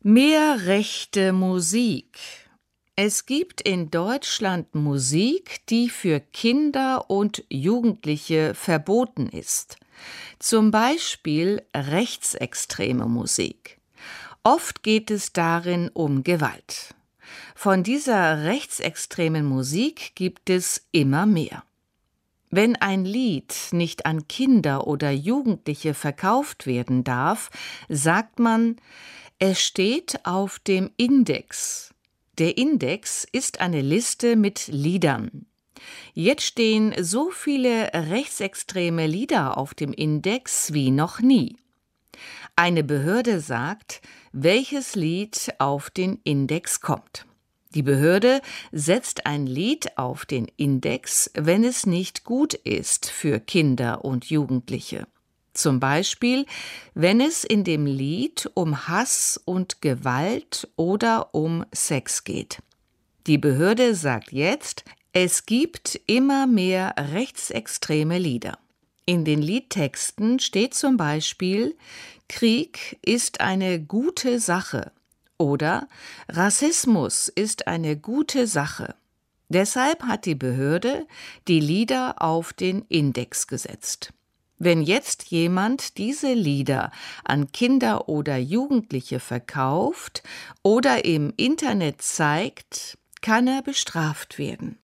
Mehr rechte Musik. Es gibt in Deutschland Musik, die für Kinder und Jugendliche verboten ist. Zum Beispiel rechtsextreme Musik. Oft geht es darin um Gewalt. Von dieser rechtsextremen Musik gibt es immer mehr. Wenn ein Lied nicht an Kinder oder Jugendliche verkauft werden darf, sagt man, es steht auf dem Index. Der Index ist eine Liste mit Liedern. Jetzt stehen so viele rechtsextreme Lieder auf dem Index wie noch nie. Eine Behörde sagt, welches Lied auf den Index kommt. Die Behörde setzt ein Lied auf den Index, wenn es nicht gut ist für Kinder und Jugendliche. Zum Beispiel, wenn es in dem Lied um Hass und Gewalt oder um Sex geht. Die Behörde sagt jetzt, es gibt immer mehr rechtsextreme Lieder. In den Liedtexten steht zum Beispiel, Krieg ist eine gute Sache oder Rassismus ist eine gute Sache. Deshalb hat die Behörde die Lieder auf den Index gesetzt. Wenn jetzt jemand diese Lieder an Kinder oder Jugendliche verkauft oder im Internet zeigt, kann er bestraft werden.